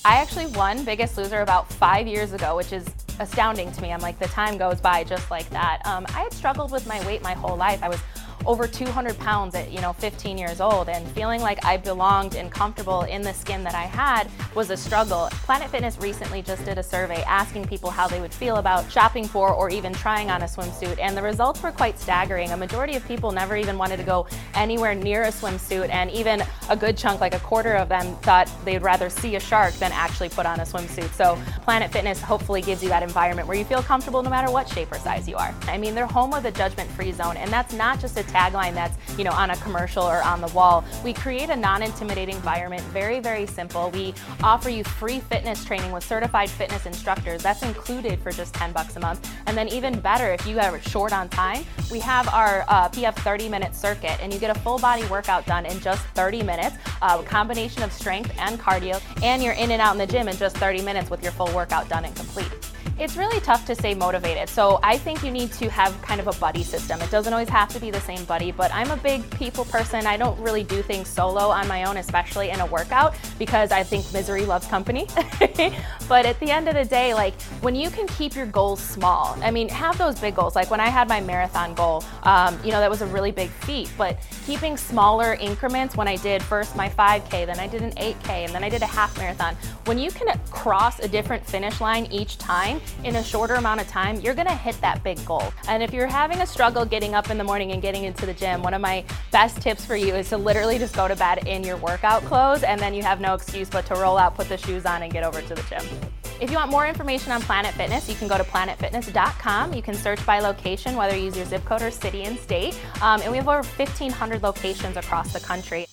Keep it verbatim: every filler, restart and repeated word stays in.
I actually won Biggest Loser about five years ago, which is astounding to me. I'm like, the time goes by just like that. Um, I had struggled with my weight my whole life. I was over two hundred pounds at, you know, fifteen years old, and feeling like I belonged and comfortable in the skin that I had was a struggle. Planet Fitness recently just did a survey asking people how they would feel about shopping for or even trying on a swimsuit, and the results were quite staggering. A majority of people never even wanted to go anywhere near a swimsuit, and even a good chunk, like a quarter of them, thought they'd rather see a shark than actually put on a swimsuit. So Planet Fitness hopefully gives you that environment where you feel comfortable no matter what shape or size you are. I mean, they're home of the judgment-free zone, and that's not just a tagline that's, you know, on a commercial or on the wall. We create a non-intimidating environment, very, very simple. We offer you free fitness training with certified fitness instructors. That's included for just ten bucks a month. And then even better, if you are short on time, we have our uh, P F thirty minute circuit, and you get a full body workout done in just thirty minutes, uh, a combination of strength and cardio, and you're in and out in the gym in just thirty minutes with your full workout done and complete. It's really tough to stay motivated, so I think you need to have kind of a buddy system. It doesn't always have to be the same buddy, but I'm a big people person. I don't really do things solo on my own, especially in a workout, because I think misery loves company. But at the end of the day, like, when you can keep your goals small, I mean, have those big goals. Like when I had my marathon goal, um, you know, that was a really big feat, but keeping smaller increments when I did first my five K, then I did an eight K, and then I did a half marathon. When you can cross a different finish line each time, in a shorter amount of time, you're gonna hit that big goal. And if you're having a struggle getting up in the morning and getting into the gym, one of my best tips for you is to literally just go to bed in your workout clothes, and then you have no excuse but to roll out, put the shoes on, and get over to the gym. If you want more information on Planet Fitness, you can go to planet fitness dot com. You can search by location, whether you use your zip code or city and state. Um, and we have over fifteen hundred locations across the country.